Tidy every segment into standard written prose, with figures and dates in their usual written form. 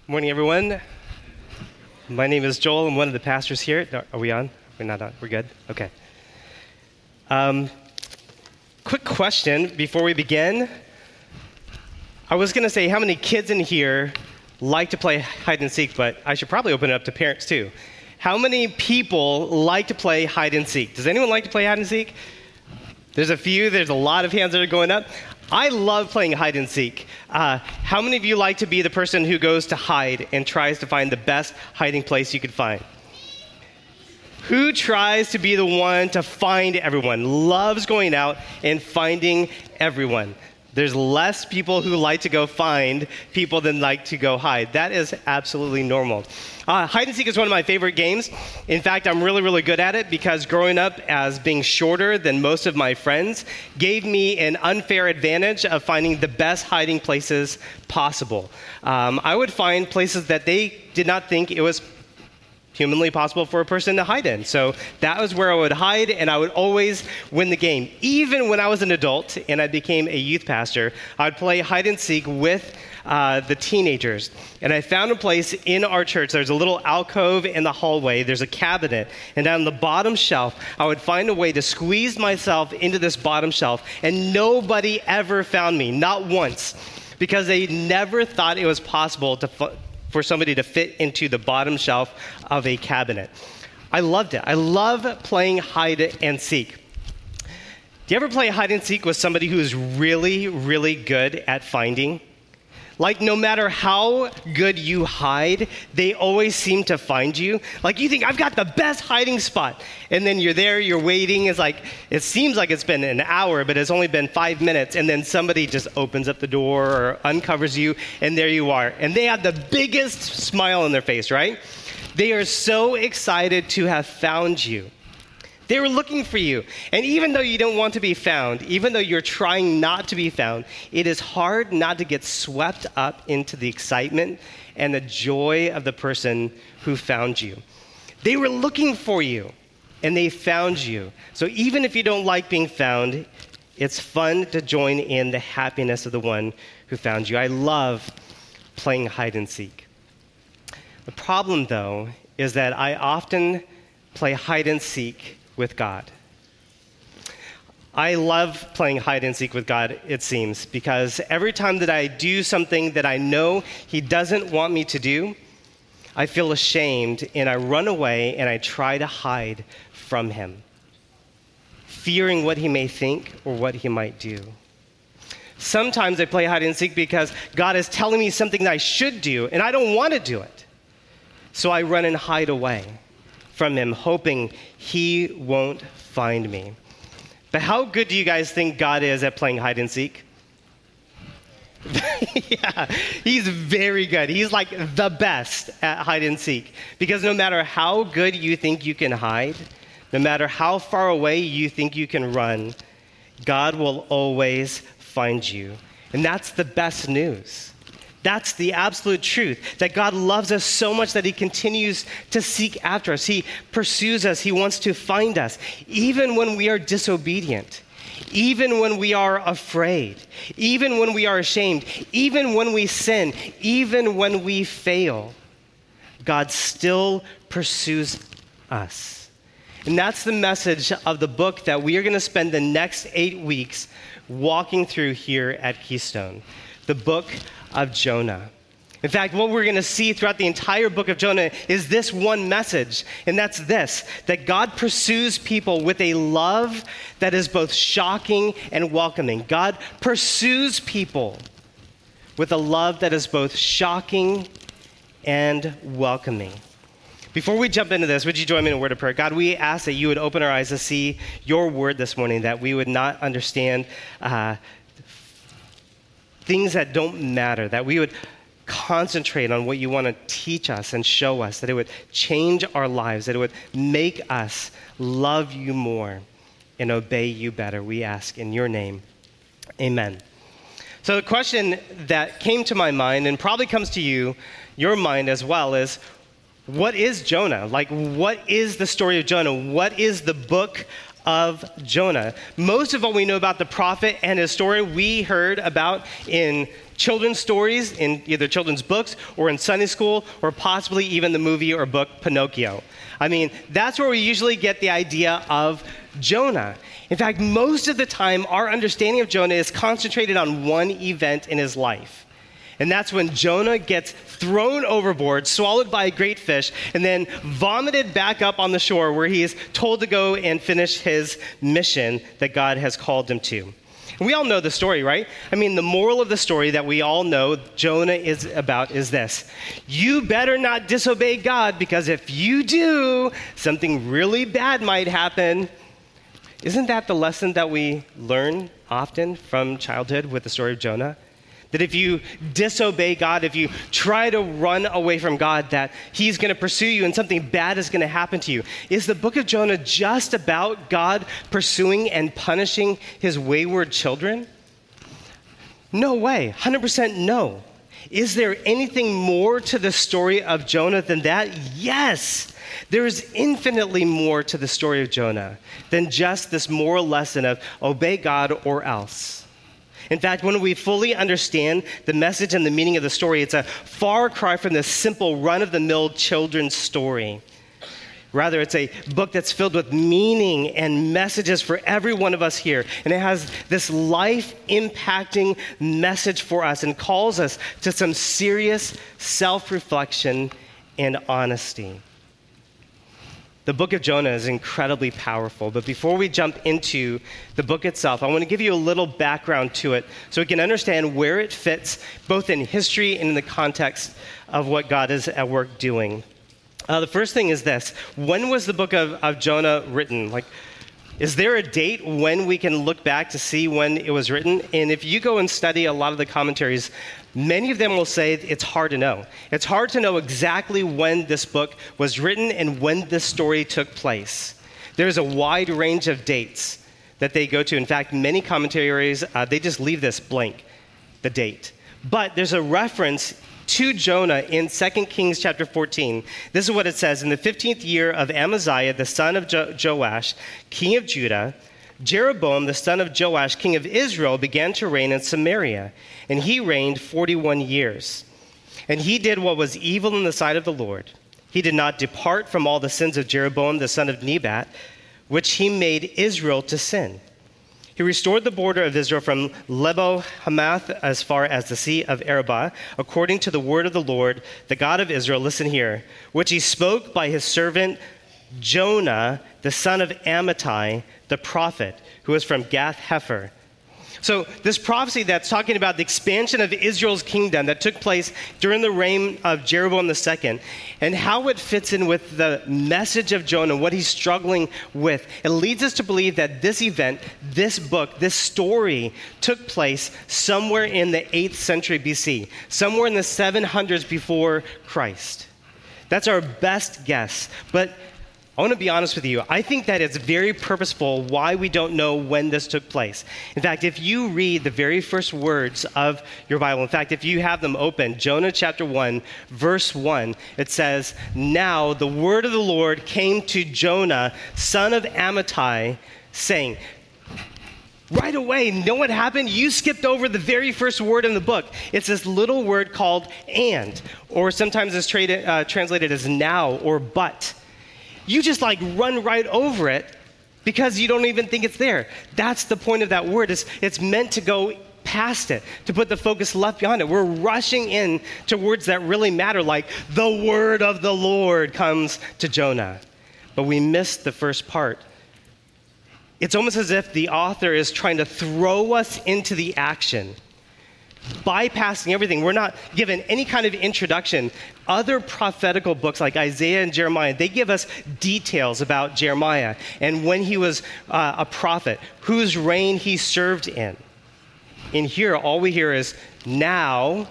Morning, everyone. My name is Joel. I'm one of the pastors here. Are we on? We're not on. We're good? Okay. Quick question before we begin. I was going to say how many kids in here like to play hide and seek, but I should probably open it up to parents too. How many people like to play hide and seek? Does anyone like to play hide and seek? There's a few. There's a lot of hands that are going up. I love playing hide and seek. How many of you like to be the person who goes to hide and tries to find the best hiding place you could find? Who tries to be the one to find everyone? Loves going out and finding everyone. There's less people who like to go find people than like to go hide. That is absolutely normal. Hide and seek is one of my favorite games. In fact, I'm really, really good at it because growing up as being shorter than most of my friends gave me an unfair advantage of finding the best hiding places possible. I would find places that they did not think it was humanly possible for a person to hide in. So that was where I would hide, and I would always win the game. Even when I was an adult and I became a youth pastor, I would play hide and seek with the teenagers. And I found a place in our church. There's a little alcove in the hallway. There's a cabinet. And down the bottom shelf, I would find a way to squeeze myself into this bottom shelf. And nobody ever found me, not once, because they never thought it was possible for somebody to fit into the bottom shelf of a cabinet. I loved it. I love playing hide and seek. Do you ever play hide and seek with somebody who is really, really good at finding? Like, no matter how good you hide, they always seem to find you. Like, you think, I've got the best hiding spot. And then you're there, you're waiting. It's like, it seems like it's been an hour, but it's only been 5 minutes. And then somebody just opens up the door or uncovers you, and there you are. And they have the biggest smile on their face, right? They are so excited to have found you. They were looking for you. And even though you don't want to be found, even though you're trying not to be found, it is hard not to get swept up into the excitement and the joy of the person who found you. They were looking for you, and they found you. So even if you don't like being found, it's fun to join in the happiness of the one who found you. I love playing hide and seek. The problem, though, is that I often play hide and seek with God. I love playing hide and seek with God, it seems, because every time that I do something that I know He doesn't want me to do, I feel ashamed and I run away and I try to hide from Him, fearing what He may think or what He might do. Sometimes I play hide and seek because God is telling me something that I should do and I don't want to do it. So I run and hide away from Him, hoping He won't find me. But how good do you guys think God is at playing hide and seek? Yeah, He's very good. He's like the best at hide and seek. Because no matter how good you think you can hide, no matter how far away you think you can run, God will always find you. And that's the best news. That's the absolute truth, that God loves us so much that He continues to seek after us. He pursues us. He wants to find us, even when we are disobedient, even when we are afraid, even when we are ashamed, even when we sin, even when we fail. God still pursues us. And that's the message of the book that we are going to spend the next 8 weeks walking through here at Keystone, the book of Jonah. In fact, what we're going to see throughout the entire book of Jonah is this one message, and that's this, that God pursues people with a love that is both shocking and welcoming. God pursues people with a love that is both shocking and welcoming. Before we jump into this, would you join me in a word of prayer? God, we ask that you would open our eyes to see your word this morning, that we would not understand things that don't matter, that we would concentrate on what you want to teach us and show us, that it would change our lives, that it would make us love you more and obey you better. We ask in your name, amen. So the question that came to my mind, and probably comes to your mind as well, is what is Jonah? Like, what is the story of Jonah? What is the book of Jonah? Most of what we know about the prophet and his story we heard about in children's stories in either children's books or in Sunday school, or possibly even the movie or book Pinocchio. I mean, that's where we usually get the idea of Jonah. In fact, most of the time, our understanding of Jonah is concentrated on one event in his life. And that's when Jonah gets thrown overboard, swallowed by a great fish, and then vomited back up on the shore where he is told to go and finish his mission that God has called him to. And we all know the story, right? I mean, the moral of the story that we all know Jonah is about is this: you better not disobey God, because if you do, something really bad might happen. Isn't that the lesson that we learn often from childhood with the story of Jonah? That if you disobey God, if you try to run away from God, that he's going to pursue you and something bad is going to happen to you. Is the book of Jonah just about God pursuing and punishing his wayward children? No way. 100% no. Is there anything more to the story of Jonah than that? Yes. There is infinitely more to the story of Jonah than just this moral lesson of obey God or else. In fact, when we fully understand the message and the meaning of the story, it's a far cry from this simple run-of-the-mill children's story. Rather, it's a book that's filled with meaning and messages for every one of us here. And it has this life-impacting message for us and calls us to some serious self-reflection and honesty. The book of Jonah is incredibly powerful, but before we jump into the book itself, I want to give you a little background to it so we can understand where it fits both in history and in the context of what God is at work doing. The first thing is this: when was the book of Jonah written? Is there a date when we can look back to see when it was written? And if you go and study a lot of the commentaries, many of them will say it's hard to know. It's hard to know exactly when this book was written and when this story took place. There's a wide range of dates that they go to. In fact, many commentaries, they just leave this blank, the date. But there's a reference to Jonah in 2 Kings chapter 14. This is what it says: in the 15th year of Amaziah, the son of Joash, king of Judah, Jeroboam, the son of Joash, king of Israel, began to reign in Samaria, and he reigned 41 years. And he did what was evil in the sight of the Lord. He did not depart from all the sins of Jeroboam, the son of Nebat, which he made Israel to sin. He restored the border of Israel from Lebo-Hamath as far as the Sea of Arabah, according to the word of the Lord, the God of Israel, listen here, which he spoke by his servant Jonah, the son of Amittai, the prophet, who was from Gath-Hepher. So this prophecy that's talking about the expansion of Israel's kingdom that took place during the reign of Jeroboam II, and how it fits in with the message of Jonah, what he's struggling with, it leads us to believe that this event, this book, this story took place somewhere in the 8th century BC, somewhere in the 700s before Christ. That's our best guess. But I want to be honest with you. I think that it's very purposeful why we don't know when this took place. In fact, if you read the very first words of your Bible, in fact, if you have them open, Jonah chapter 1, verse 1, it says, "Now the word of the Lord came to Jonah, son of Amittai, saying," right away, know what happened? You skipped over the very first word in the book. It's this little word called "and," or sometimes it's translated as "now" or "but." You just run right over it because you don't even think it's there. That's the point of that word. It's meant to go past it, to put the focus left behind it. We're rushing in to words that really matter, like the word of the Lord comes to Jonah. But we missed the first part. It's almost as if the author is trying to throw us into the action, bypassing everything. We're not given any kind of introduction. Other prophetical books like Isaiah and Jeremiah, they give us details about Jeremiah and when he was a prophet, whose reign he served in. In here, all we hear is "now,"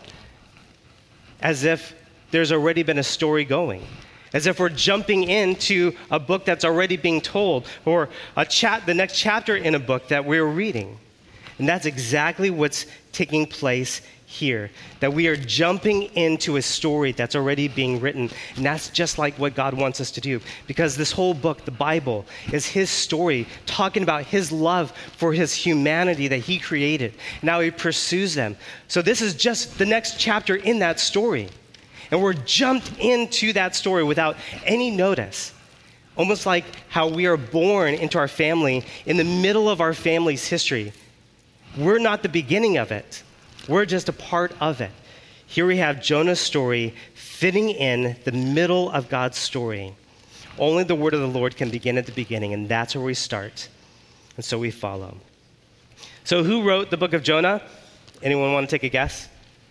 as if there's already been a story going, as if we're jumping into a book that's already being told, or the next chapter in a book that we're reading. And that's exactly what's taking place here, that we are jumping into a story that's already being written. And that's just like what God wants us to do, because this whole book, the Bible, is his story, talking about his love for his humanity that he created. Now he pursues them. So this is just the next chapter in that story. And we're jumped into that story without any notice. Almost like how we are born into our family in the middle of our family's history. We're not the beginning of it. We're just a part of it. Here we have Jonah's story fitting in the middle of God's story. Only the word of the Lord can begin at the beginning, and that's where we start. And so we follow. So who wrote the book of Jonah? Anyone want to take a guess?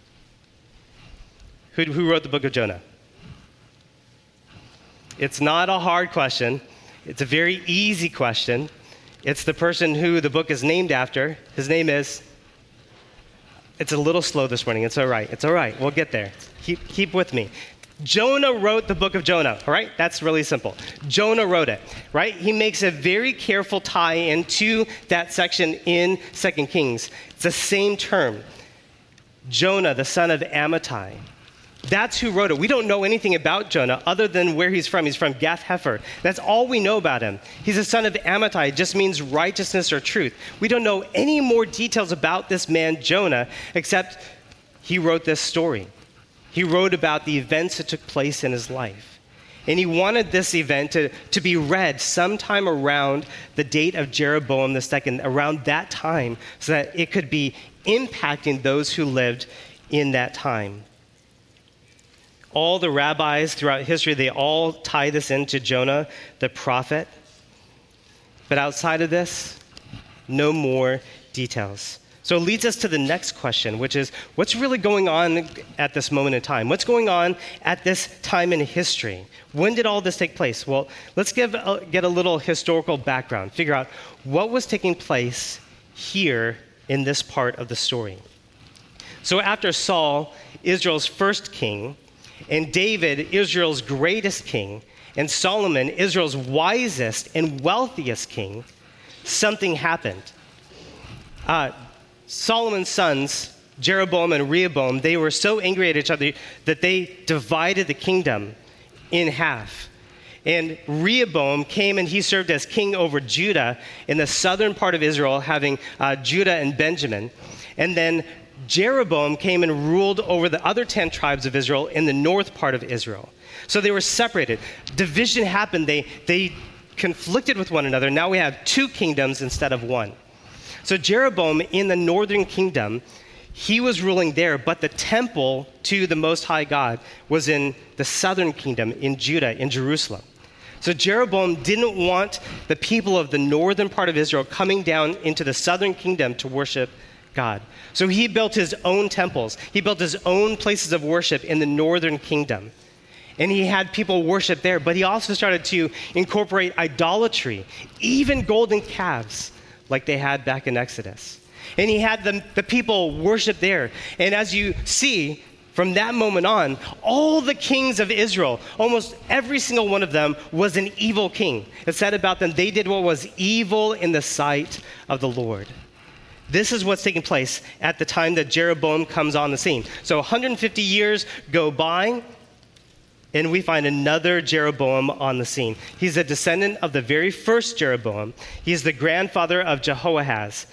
Who wrote the book of Jonah? It's not a hard question. It's a very easy question. It's the person who the book is named after. His name is... It's a little slow this morning. It's all right. It's all right. We'll get there. Keep with me. Jonah wrote the book of Jonah, all right? That's really simple. Jonah wrote it, right? He makes a very careful tie into that section in 2 Kings. It's the same term. Jonah, the son of Amittai. That's who wrote it. We don't know anything about Jonah other than where he's from. He's from Gath Hepher. That's all we know about him. He's a son of Amittai. It just means righteousness or truth. We don't know any more details about this man, Jonah, except he wrote this story. He wrote about the events that took place in his life. And he wanted this event to be read sometime around the date of Jeroboam II, around that time, so that it could be impacting those who lived in that time. All the rabbis throughout history, they all tie this into Jonah, the prophet. But outside of this, no more details. So it leads us to the next question, which is, what's really going on at this moment in time? What's going on at this time in history? When did all this take place? Well, let's get a little historical background, figure out what was taking place here in this part of the story. So after Saul, Israel's first king, and David, Israel's greatest king, and Solomon, Israel's wisest and wealthiest king, something happened. Solomon's sons, Jeroboam and Rehoboam, they were so angry at each other that they divided the kingdom in half. And Rehoboam came and he served as king over Judah in the southern part of Israel, having Judah and Benjamin. And then Jeroboam came and ruled over the other 10 tribes of Israel in the north part of Israel. So they were separated. Division happened. They conflicted with one another. Now we have two kingdoms instead of one. So Jeroboam in the northern kingdom, he was ruling there, but the temple to the Most High God was in the southern kingdom, in Judah, in Jerusalem. So Jeroboam didn't want the people of the northern part of Israel coming down into the southern kingdom to worship God. So he built his own temples. He built his own places of worship in the northern kingdom. And he had people worship there, but he also started to incorporate idolatry, even golden calves, like they had back in Exodus. And he had the people worship there. And as you see, from that moment on, all the kings of Israel, almost every single one of them was an evil king. It said about them, they did what was evil in the sight of the Lord. This is what's taking place at the time that Jeroboam comes on the scene. So 150 years go by, and we find another Jeroboam on the scene. He's a descendant of the very first Jeroboam. He's the grandfather of Jehoahaz.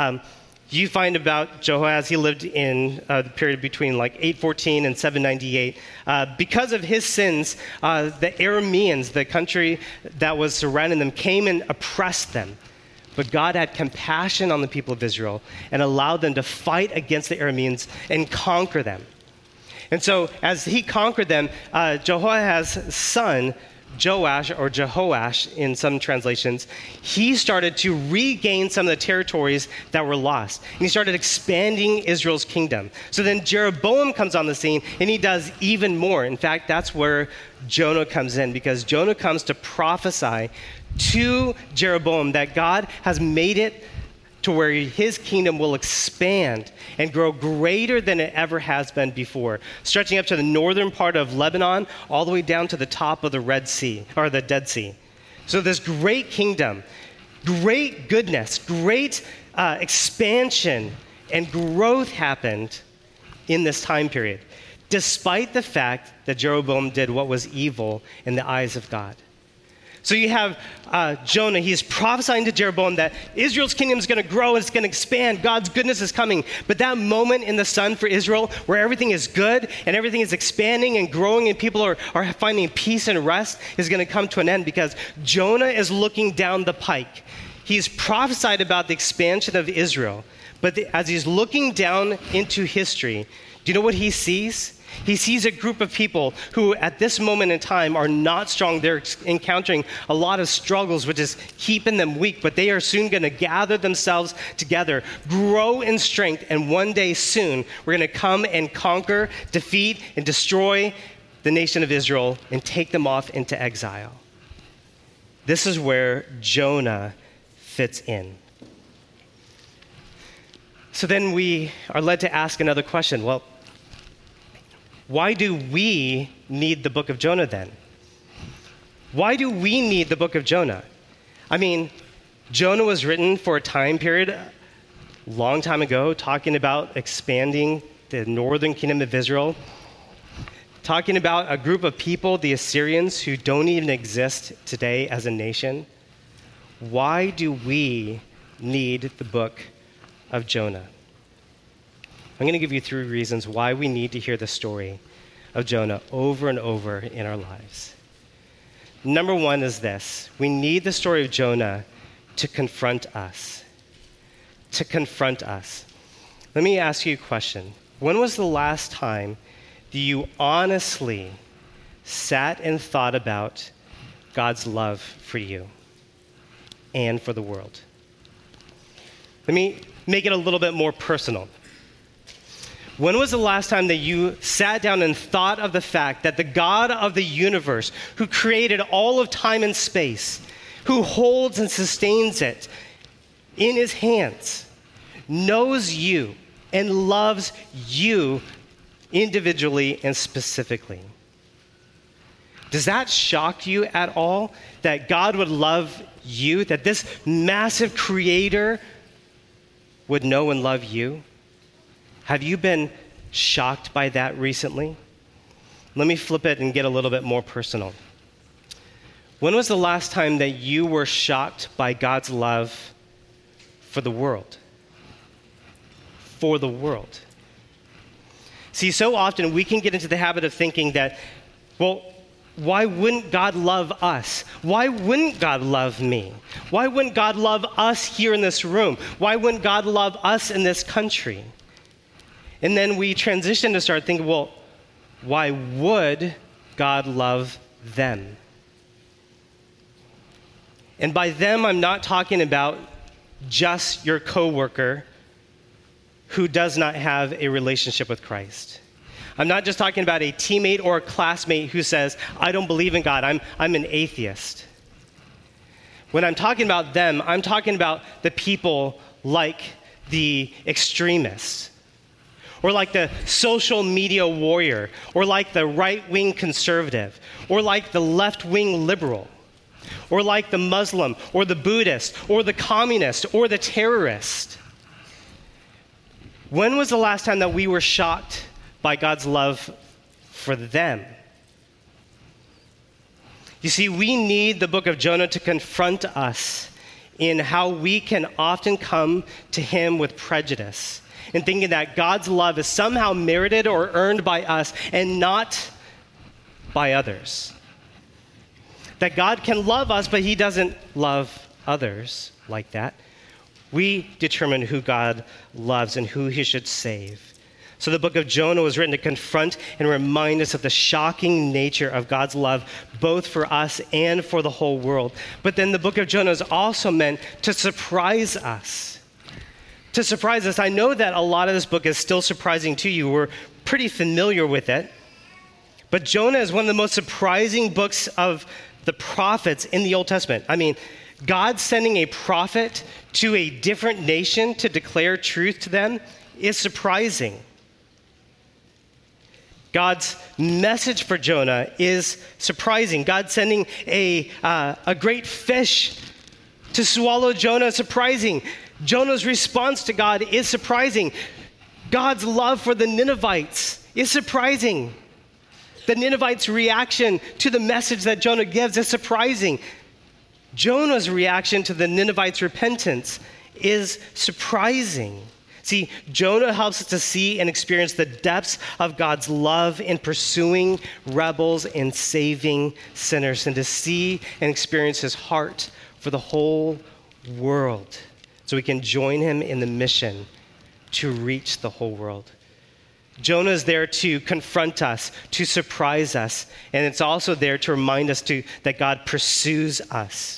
You find about Jehoahaz, he lived in the period between like 814 and 798. Because of his sins, the Arameans, the country that was surrounding them, came and oppressed them. But God had compassion on the people of Israel and allowed them to fight against the Arameans and conquer them. And so as he conquered them, Jehoahaz's son, Joash, or Jehoash in some translations, he started to regain some of the territories that were lost. And he started expanding Israel's kingdom. So then Jeroboam comes on the scene, and he does even more. In fact, that's where Jonah comes in, because Jonah comes to prophesy to Jeroboam that God has made it to where his kingdom will expand and grow greater than it ever has been before, stretching up to the northern part of Lebanon, all the way down to the top of the Red Sea, or the Dead Sea. So this great kingdom, great goodness, great expansion and growth happened in this time period, despite the fact that Jeroboam did what was evil in the eyes of God. So you have Jonah. He's prophesying to Jeroboam that Israel's kingdom is going to grow and it's going to expand. God's goodness is coming. But that moment in the sun for Israel where everything is good and everything is expanding and growing and people are finding peace and rest is going to come to an end because Jonah is looking down the pike. He's prophesied about the expansion of Israel. But as he's looking down into history, do you know what he sees? He sees a group of people who at this moment in time are not strong. They're encountering a lot of struggles, which is keeping them weak, but they are soon going to gather themselves together, grow in strength, and one day soon we're going to come and conquer, defeat, and destroy the nation of Israel and take them off into exile. This is where Jonah fits in. So then we are led to ask another question. Well, why do we need the book of Jonah then? Why do we need the book of Jonah? I mean, Jonah was written for a time period a long time ago, talking about expanding the northern kingdom of Israel, talking about a group of people, the Assyrians, who don't even exist today as a nation. Why do we need the book of Jonah? I'm going to give you 3 reasons why we need to hear the story of Jonah over and over in our lives. Number 1 is this. We need the story of Jonah to confront us. To confront us. Let me ask you a question. When was the last time that you honestly sat and thought about God's love for you and for the world? Let me make it a little bit more personal. When was the last time that you sat down and thought of the fact that the God of the universe, who created all of time and space, who holds and sustains it in his hands, knows you and loves you individually and specifically? Does that shock you at all, that God would love you, that this massive creator would know and love you? Have you been shocked by that recently? Let me flip it and get a little bit more personal. When was the last time that you were shocked by God's love for the world? For the world. See, so often we can get into the habit of thinking that, well, why wouldn't God love us? Why wouldn't God love me? Why wouldn't God love us here in this room? Why wouldn't God love us in this country? And then we transition to start thinking, well, why would God love them? And by them, I'm not talking about just your coworker who does not have a relationship with Christ. I'm not just talking about a teammate or a classmate who says, I don't believe in God, I'm an atheist. When I'm talking about them, I'm talking about the people like the extremists, or like the social media warrior, or like the right-wing conservative, or like the left-wing liberal, or like the Muslim, or the Buddhist, or the communist, or the terrorist. When was the last time that we were shocked by God's love for them? You see, we need the book of Jonah to confront us in how we can often come to him with prejudice and thinking that God's love is somehow merited or earned by us and not by others. That God can love us, but he doesn't love others like that. We determine who God loves and who he should save. So the book of Jonah was written to confront and remind us of the shocking nature of God's love, both for us and for the whole world. But then the book of Jonah is also meant to surprise us. To surprise us. I know that a lot of this book is still surprising to you. We're pretty familiar with it. But Jonah is one of the most surprising books of the prophets in the Old Testament. I mean, God sending a prophet to a different nation to declare truth to them is surprising. God's message for Jonah is surprising. God sending a great fish to swallow Jonah is surprising. Jonah's response to God is surprising. God's love for the Ninevites is surprising. The Ninevites' reaction to the message that Jonah gives is surprising. Jonah's reaction to the Ninevites' repentance is surprising. See, Jonah helps us to see and experience the depths of God's love in pursuing rebels and saving sinners, and to see and experience his heart for the whole world, so we can join him in the mission to reach the whole world. Jonah is there to confront us, to surprise us, and it's also there to remind us that God pursues us.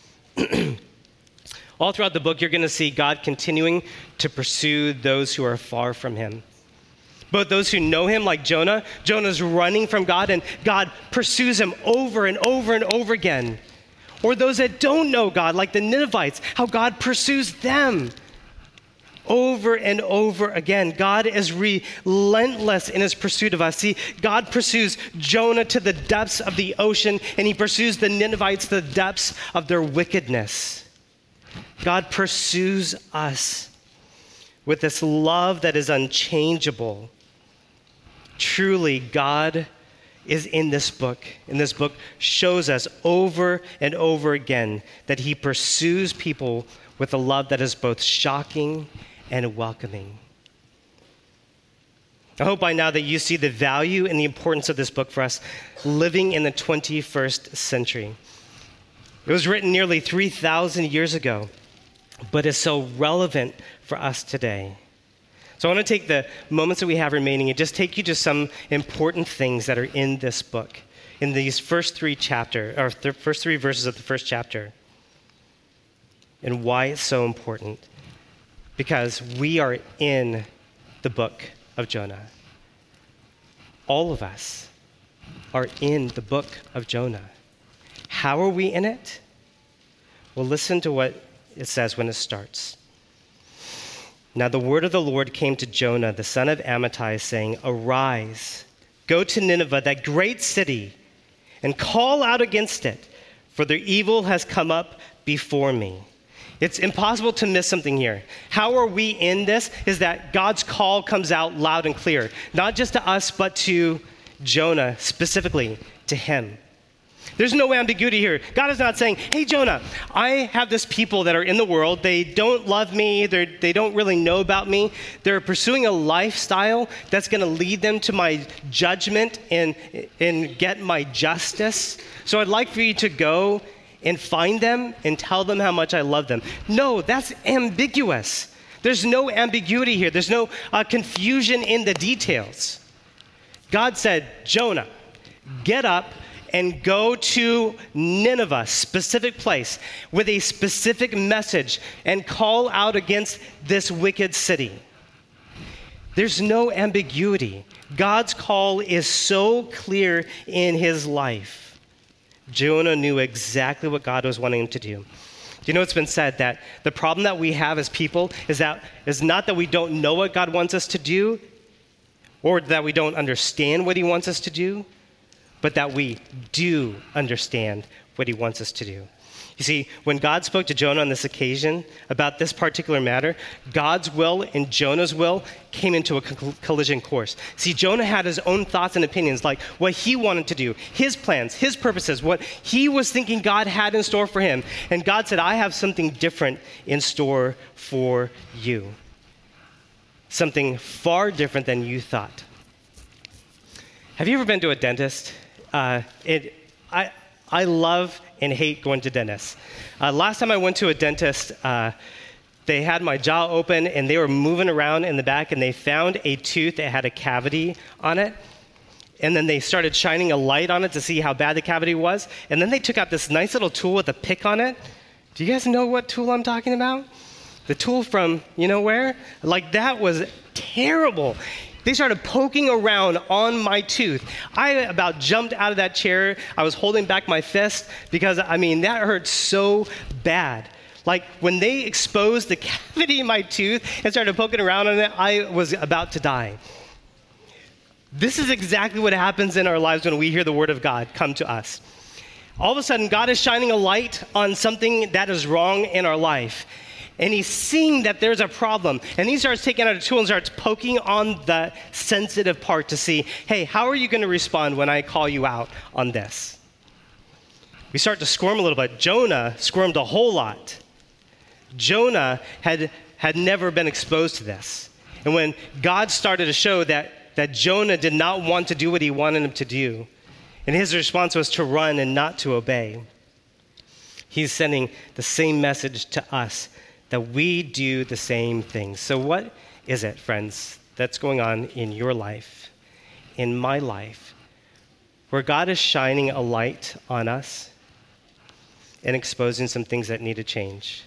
All throughout the book, you're going to see God continuing to pursue those who are far from him. Both those who know him, like Jonah, Jonah's running from God, and God pursues him over and over and over again. Or those that don't know God, like the Ninevites, how God pursues them over and over again. God is relentless in his pursuit of us. See, God pursues Jonah to the depths of the ocean, and he pursues the Ninevites to the depths of their wickedness. God pursues us with this love that is unchangeable. Truly, God is in this book. And this book shows us over and over again that he pursues people with a love that is both shocking and welcoming. I hope by now that you see the value and the importance of this book for us living in the 21st century. It was written nearly 3,000 years ago, but is so relevant for us today. So I want to take the moments that we have remaining and just take you to some important things that are in this book, in these first three verses of the first chapter, and why it's so important. Because we are in the book of Jonah. All of us are in the book of Jonah. How are we in it? Well, listen to what it says when it starts. Now the word of the Lord came to Jonah, the son of Amittai, saying, "Arise, go to Nineveh, that great city, and call out against it, for their evil has come up before me." It's impossible to miss something here. How are we in this? Is that God's call comes out loud and clear, not just to us, but to Jonah, specifically to him. There's no ambiguity here. God is not saying, "Hey, Jonah, I have this people that are in the world. They don't love me. They don't really know about me. They're pursuing a lifestyle that's going to lead them to my judgment and get my justice. So I'd like for you to go and find them and tell them how much I love them." No, that's ambiguous. There's no ambiguity here. There's no confusion in the details. God said, "Jonah, get up and go to Nineveh, specific place, with a specific message, and call out against this wicked city." There's no ambiguity. God's call is so clear in his life. Jonah knew exactly what God was wanting him to do. You know, it's been said that the problem that we have as people is not that we don't know what God wants us to do, or that we don't understand what he wants us to do, but that we do understand what he wants us to do. You see, when God spoke to Jonah on this occasion about this particular matter, God's will and Jonah's will came into a collision course. See, Jonah had his own thoughts and opinions, like what he wanted to do, his plans, his purposes, what he was thinking God had in store for him. And God said, "I have something different in store for you. Something far different than you thought." Have you ever been to a dentist? I love and hate going to dentists. Last time I went to a dentist, they had my jaw open and they were moving around in the back, and they found a tooth that had a cavity on it. And then they started shining a light on it to see how bad the cavity was. And then they took out this nice little tool with a pick on it. Do you guys know what tool I'm talking about? The tool from, you know where? Like, that was terrible. They started poking around on my tooth. I about jumped out of that chair. I was holding back my fist because, that hurt so bad. Like, when they exposed the cavity in my tooth and started poking around on it, I was about to die. This is exactly what happens in our lives when we hear the word of God come to us. All of a sudden, God is shining a light on something that is wrong in our life. And he's seeing that there's a problem. And he starts taking out a tool and starts poking on the sensitive part to see, hey, how are you going to respond when I call you out on this? We start to squirm a little bit. Jonah squirmed a whole lot. Jonah had never been exposed to this. And when God started to show that Jonah did not want to do what he wanted him to do, and his response was to run and not to obey, he's sending the same message to us, that we do the same things. So what is it, friends, that's going on in your life, in my life, where God is shining a light on us and exposing some things that need to change?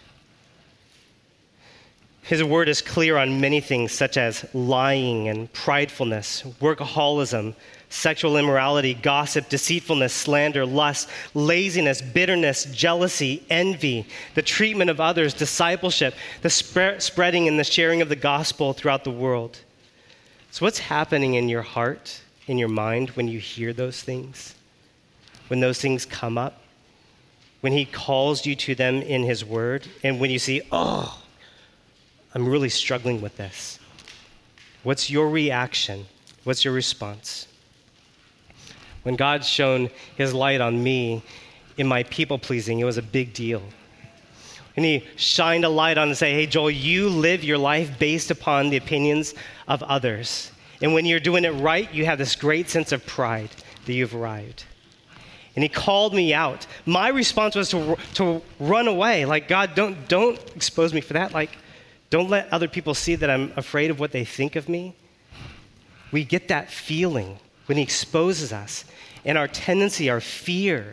His word is clear on many things, such as lying and pridefulness, workaholism, sexual immorality, gossip, deceitfulness, slander, lust, laziness, bitterness, jealousy, envy, the treatment of others, discipleship, the spreading and the sharing of the gospel throughout the world. So what's happening in your heart, in your mind, when you hear those things? When those things come up? When he calls you to them in his word? And when you see, oh, I'm really struggling with this. What's your reaction? What's your response? When God shone his light on me in my people-pleasing, it was a big deal. And he shined a light on and say, hey, Joel, you live your life based upon the opinions of others. And when you're doing it right, you have this great sense of pride that you've arrived. And he called me out. My response was to run away. Like, God, don't expose me for that. Like, don't let other people see that I'm afraid of what they think of me. We get that feeling when he exposes us. And our tendency, our fear,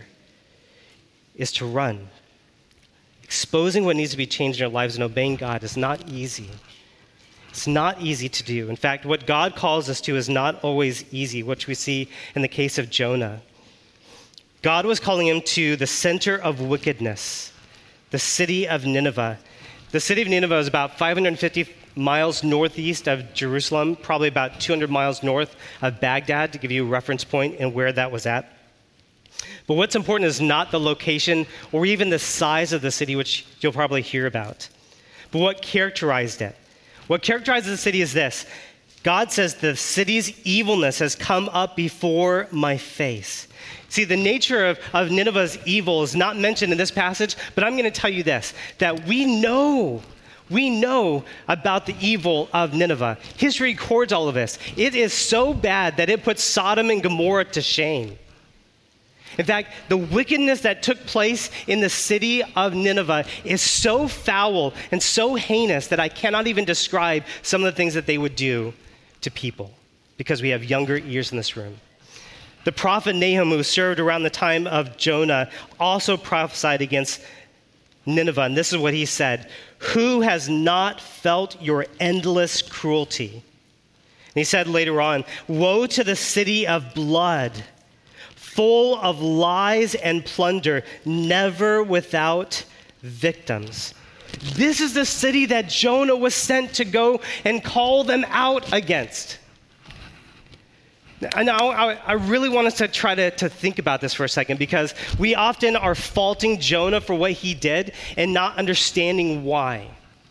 is to run. Exposing what needs to be changed in our lives and obeying God is not easy. It's not easy to do. In fact, what God calls us to is not always easy, which we see in the case of Jonah. God was calling him to the center of wickedness, the city of Nineveh. The city of Nineveh is about 550 miles northeast of Jerusalem, probably about 200 miles north of Baghdad, to give you a reference point in where that was at. But what's important is not the location or even the size of the city, which you'll probably hear about, but what characterized it. What characterizes the city is this. God says the city's evilness has come up before my face. See, the nature of Nineveh's evil is not mentioned in this passage, but I'm going to tell you this, that we know about the evil of Nineveh. History records all of this. It is so bad that it puts Sodom and Gomorrah to shame. In fact, the wickedness that took place in the city of Nineveh is so foul and so heinous that I cannot even describe some of the things that they would do to people, because we have younger ears in this room. The prophet Nahum, who served around the time of Jonah, also prophesied against Nineveh, and this is what he said: "Who has not felt your endless cruelty?" And he said later on, "Woe to the city of blood, full of lies and plunder, never without victims." This is the city that Jonah was sent to go and call them out against. Now, I really want us to try to think about this for a second, because we often are faulting Jonah for what he did and not understanding why.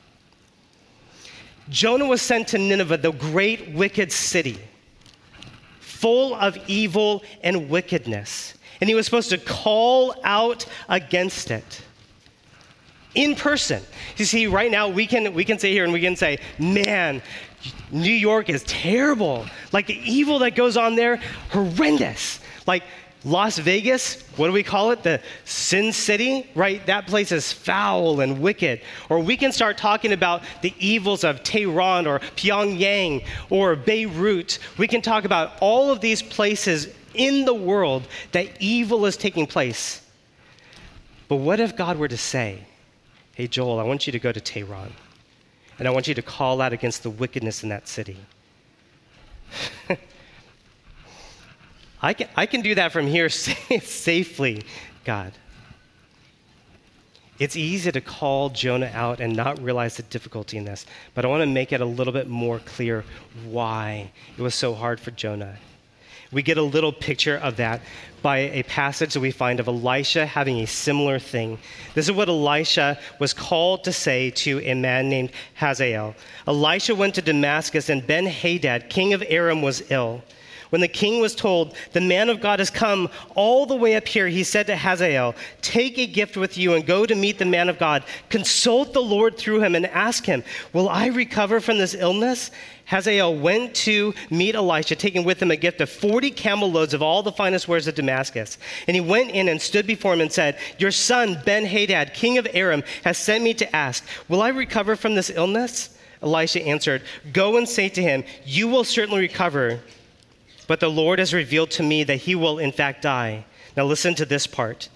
Jonah was sent to Nineveh, the great wicked city, full of evil and wickedness. And he was supposed to call out against it in person. You see, right now we can sit here and we can say, man, New York is terrible. Like, the evil that goes on there, horrendous. Like Las Vegas, what do we call it? The Sin City, right? That place is foul and wicked. Or we can start talking about the evils of Tehran or Pyongyang or Beirut. We can talk about all of these places in the world that evil is taking place. But what if God were to say, hey, Joel, I want you to go to Tehran, and I want you to call out against the wickedness in that city? I can do that from here safely, God. It's easy to call Jonah out and not realize the difficulty in this, but I want to make it a little bit more clear why it was so hard for Jonah. we get a little picture of that by a passage that we find of Elisha having a similar thing. This is what Elisha was called to say to a man named Hazael. Elisha went to Damascus, and Ben-Hadad, king of Aram, was ill. When the king was told, "The man of God has come all the way up here," he said to Hazael, "Take a gift with you and go to meet the man of God. Consult the Lord through him and ask him, 'Will I recover from this illness?'" Hazael went to meet Elisha, taking with him a gift of 40 camel loads of all the finest wares of Damascus. And he went in and stood before him and said, "Your son Ben-Hadad, king of Aram, has sent me to ask, 'Will I recover from this illness?'" Elisha answered, "Go and say to him, 'You will certainly recover.' But the Lord has revealed to me that he will in fact die." Now listen to this part.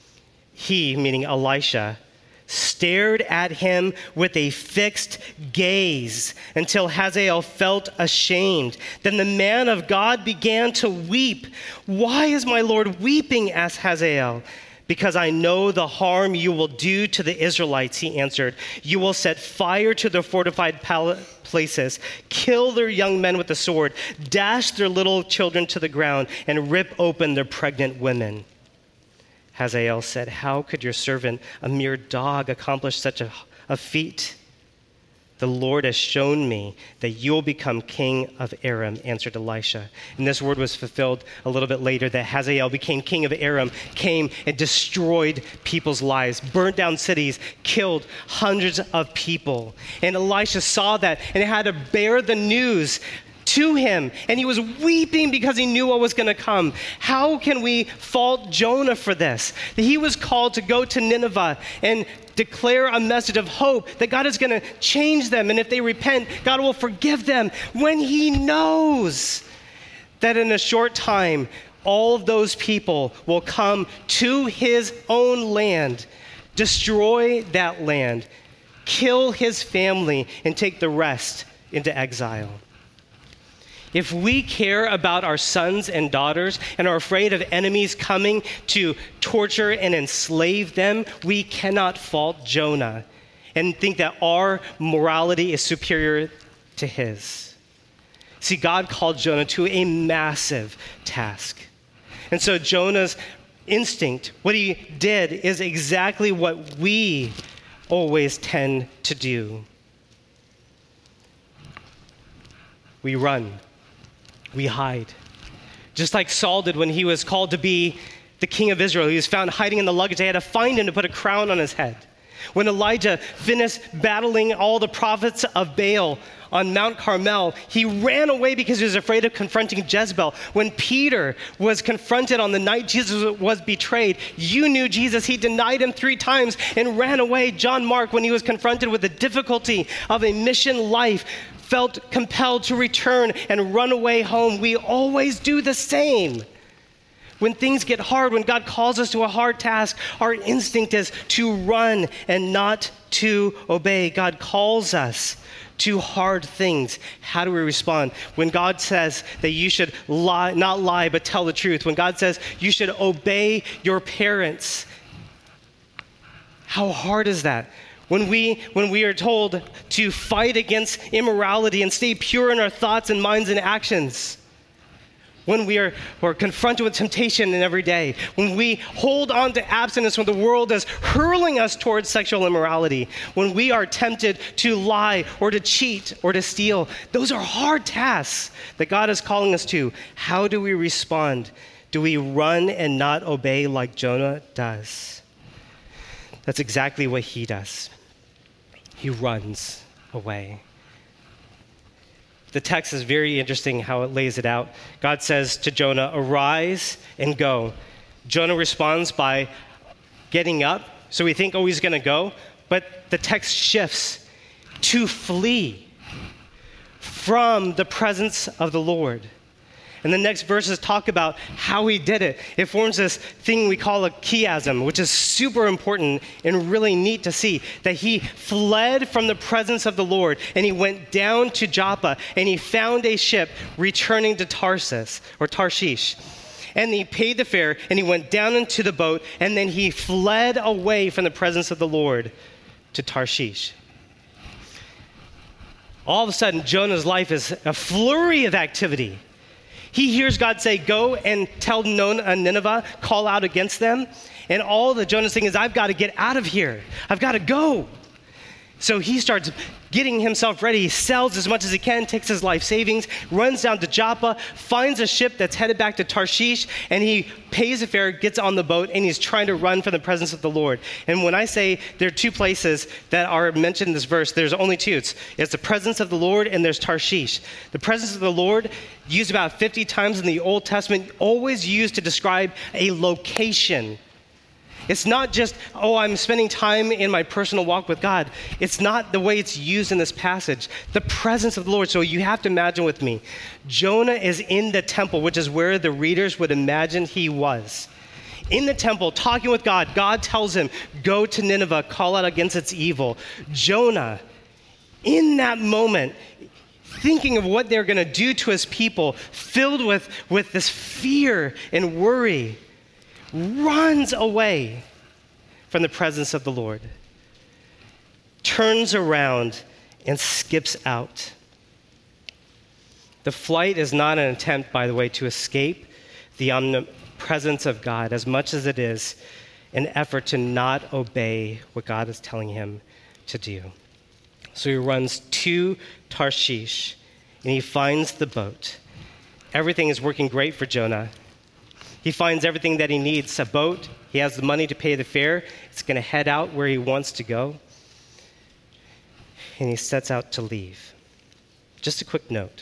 He, meaning Elisha, stared at him with a fixed gaze until Hazael felt ashamed. Then the man of God began to weep. "Why is my Lord weeping?" asked Hazael. "Because I know the harm you will do to the Israelites," he answered. "You will set fire to their fortified places, kill their young men with the sword, dash their little children to the ground, and rip open their pregnant women." Hazael said, "How could your servant, a mere dog, accomplish such a feat?" "The Lord has shown me that you will become king of Aram," answered Elisha. And this word was fulfilled a little bit later, that Hazael became king of Aram, came and destroyed people's lives, burnt down cities, killed hundreds of people. And Elisha saw that and had to bear the news to him, and he was weeping because he knew what was going to come. How can we fault Jonah for this? That he was called to go to Nineveh and declare a message of hope that God is going to change them, and if they repent, God will forgive them, when he knows that in a short time, all of those people will come to his own land, destroy that land, kill his family, and take the rest into exile. If we care about our sons and daughters and are afraid of enemies coming to torture and enslave them, we cannot fault Jonah and think that our morality is superior to his. See, God called Jonah to a massive task. And so Jonah's instinct, what he did, is exactly what we always tend to do. We run. We hide. Just like Saul did when he was called to be the king of Israel. He was found hiding in the luggage. They had to find him to put a crown on his head. When Elijah finished battling all the prophets of Baal on Mount Carmel, he ran away because he was afraid of confronting Jezebel. When Peter was confronted on the night Jesus was betrayed, you knew Jesus. He denied him 3 times and ran away. John Mark, when he was confronted with the difficulty of a mission life, felt compelled to return and run away home. We always do the same. When things get hard, when God calls us to a hard task, our instinct is to run and not to obey. God calls us to hard things. How do we respond? When God says that you should lie, not lie, but tell the truth. When God says you should obey your parents. How hard is that? When we are told to fight against immorality and stay pure in our thoughts and minds and actions. When we're confronted with temptation in every day. When we hold on to abstinence when the world is hurling us towards sexual immorality. When we are tempted to lie or to cheat or to steal. Those are hard tasks that God is calling us to. How do we respond? Do we run and not obey like Jonah does? That's exactly what he does. He runs away. The text is very interesting how it lays it out. God says to Jonah, "Arise and go." Jonah responds by getting up. So we think, oh, he's going to go. But the text shifts to flee from the presence of the Lord. And the next verses talk about how he did it. It forms this thing we call a chiasm, which is super important and really neat to see, that he fled from the presence of the Lord and he went down to Joppa and he found a ship returning to Tarsus or Tarshish. And he paid the fare and he went down into the boat and then he fled away from the presence of the Lord to Tarshish. All of a sudden, Jonah's life is a flurry of activity. He hears God say, go and tell Nineveh, call out against them. And all that Jonah's saying is, I've got to get out of here. I've got to go. So he starts getting himself ready. He sells as much as he can, takes his life savings, runs down to Joppa, finds a ship that's headed back to Tarshish, and he pays a fare, gets on the boat, and he's trying to run from the presence of the Lord. And when I say there are two places that are mentioned in this verse, there's only two. It's the presence of the Lord and there's Tarshish. The presence of the Lord, used about 50 times in the Old Testament, always used to describe a location. It's not just, I'm spending time in my personal walk with God. It's not the way it's used in this passage. The presence of the Lord. So you have to imagine with me, Jonah is in the temple, which is where the readers would imagine he was. In the temple, talking with God. God tells him, go to Nineveh, call out against its evil. Jonah, in that moment, thinking of what they're going to do to his people, filled with this fear and worry, runs away from the presence of the Lord, turns around and skips out. The flight is not an attempt, by the way, to escape the omnipresence of God as much as it is an effort to not obey what God is telling him to do. So he runs to Tarshish and he finds the boat. Everything is working great for Jonah. He finds everything that he needs, a boat. He has the money to pay the fare. It's going to head out where he wants to go. And he sets out to leave. Just a quick note.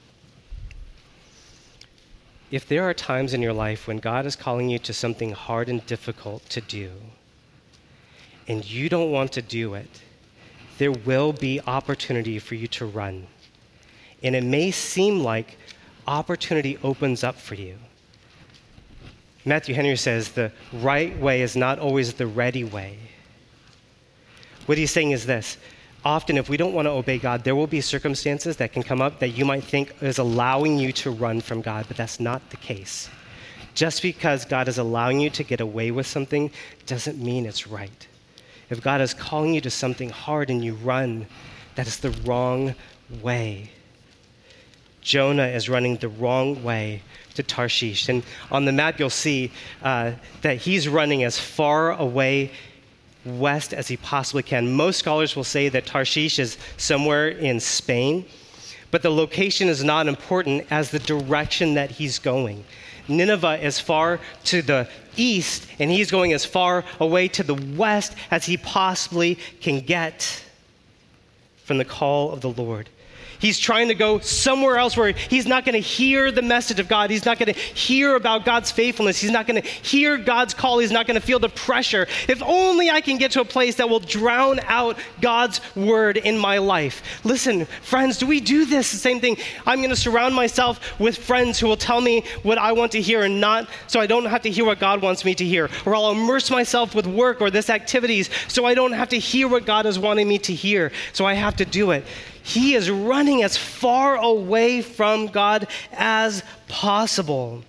If there are times in your life when God is calling you to something hard and difficult to do, and you don't want to do it, there will be opportunity for you to run. And it may seem like opportunity opens up for you. Matthew Henry says the right way is not always the ready way. What he's saying is this. Often, if we don't want to obey God, there will be circumstances that can come up that you might think is allowing you to run from God, but that's not the case. Just because God is allowing you to get away with something doesn't mean it's right. If God is calling you to something hard and you run, that is the wrong way. Jonah is running the wrong way to Tarshish. And on the map, you'll see that he's running as far away west as he possibly can. Most scholars will say that Tarshish is somewhere in Spain, but the location is not important as the direction that he's going. Nineveh is far to the east, and he's going as far away to the west as he possibly can get from the call of the Lord. He's trying to go somewhere else where he's not going to hear the message of God. He's not going to hear about God's faithfulness. He's not going to hear God's call. He's not going to feel the pressure. If only I can get to a place that will drown out God's word in my life. Listen, friends, do we do this? The same thing. I'm going to surround myself with friends who will tell me what I want to hear and not so I don't have to hear what God wants me to hear. Or I'll immerse myself with work or this activities so I don't have to hear what God is wanting me to hear. So I have to do it. He is running as far away from God as possible,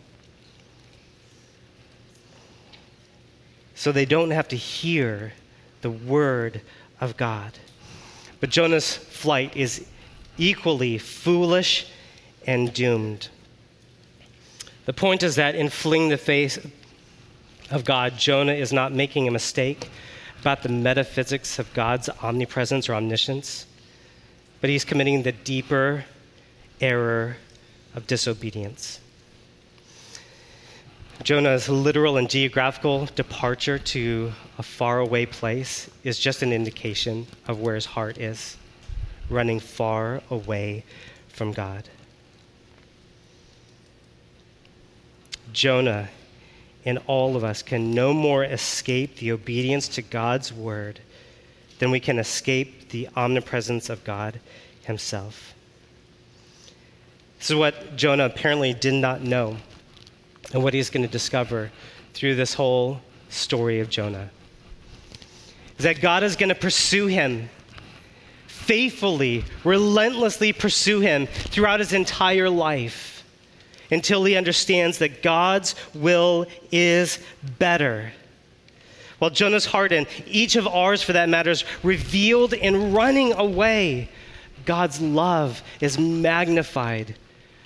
so they don't have to hear the word of God. But Jonah's flight is equally foolish and doomed. The point is that in fleeing the face of God, Jonah is not making a mistake about the metaphysics of God's omnipresence or omniscience, but he's committing the deeper error of disobedience. Jonah's literal and geographical departure to a faraway place is just an indication of where his heart is, running far away from God. Jonah and all of us can no more escape the obedience to God's word than we can escape the omnipresence of God himself. This is what Jonah apparently did not know, and what he's going to discover through this whole story of Jonah is that God is going to pursue him faithfully, relentlessly pursue him throughout his entire life until he understands that God's will is better. While Jonah's heart, and each of ours for that matter, is revealed in running away, God's love is magnified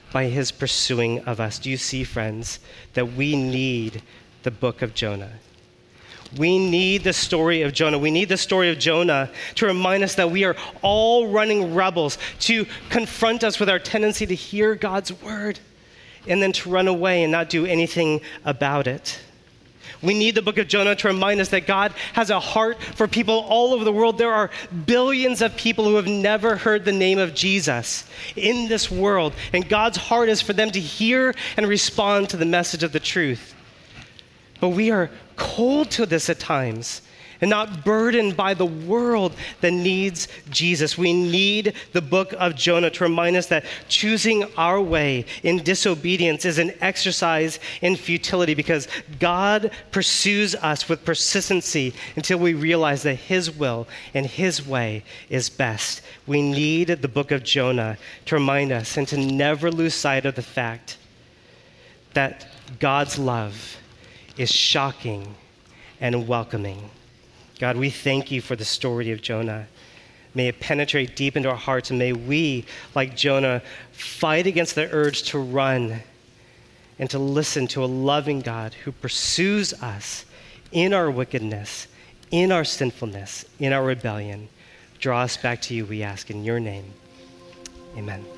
by his pursuing of us. Do you see, friends, that we need the book of Jonah? We need the story of Jonah. We need the story of Jonah to remind us that we are all running rebels, to confront us with our tendency to hear God's word and then to run away and not do anything about it. We need the book of Jonah to remind us that God has a heart for people all over the world. There are billions of people who have never heard the name of Jesus in this world, and God's heart is for them to hear and respond to the message of the truth. But we are cold to this at times and not burdened by the world that needs Jesus. We need the book of Jonah to remind us that choosing our way in disobedience is an exercise in futility, because God pursues us with persistency until we realize that his will and his way is best. We need the book of Jonah to remind us and to never lose sight of the fact that God's love is shocking and welcoming. God, we thank you for the story of Jonah. May it penetrate deep into our hearts, and may we, like Jonah, fight against the urge to run and to listen to a loving God who pursues us in our wickedness, in our sinfulness, in our rebellion. Draw us back to you, we ask in your name. Amen.